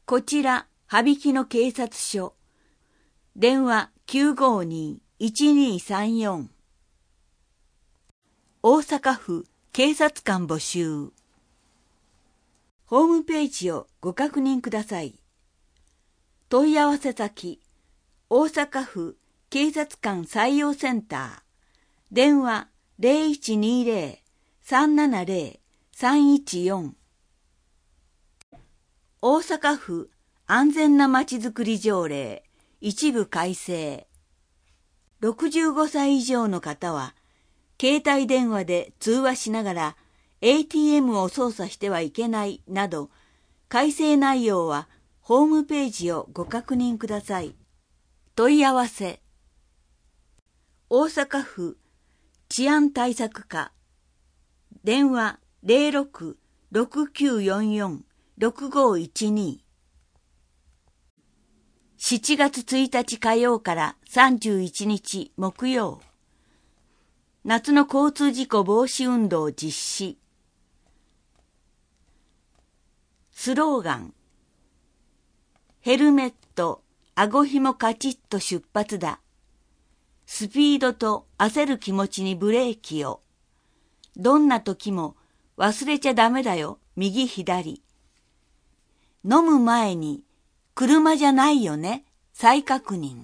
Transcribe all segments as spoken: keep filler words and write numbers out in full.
こちら、羽曳野警察署。電話 きゅうごに いちにさんよん。大阪府警察官募集。ホームページをご確認ください。問い合わせ先、大阪府警察官採用センター。電話 ゼロいちにゼロ さんななゼロ さんいちよん。大阪府安全なまちづくり条例一部改正。ろくじゅうごさい以上の方は、携帯電話で通話しながら エーティーエム を操作してはいけないなど、改正内容はホームページをご確認ください。問い合わせ。大阪府治安対策課。電話 ゼロろく ろくきゅうよんよん ろくごいちに。しちがつついたち火曜からさんじゅういちにち木曜。夏の交通事故防止運動実施。スローガン。ヘルメット、顎ひもカチッと出発だ。スピードと焦る気持ちにブレーキを。どんな時も忘れちゃダメだよ、右左。飲む前に、車じゃないよね、再確認。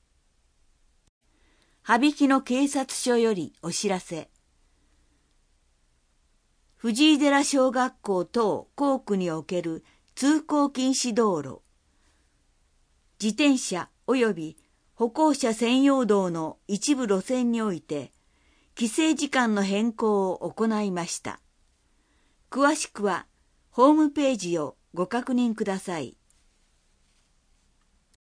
羽曳野警察署よりお知らせ。藤井寺小学校等校区における通行禁止道路、自転車及び歩行者専用道の一部路線において、規制時間の変更を行いました。詳しくはホームページをご確認ください。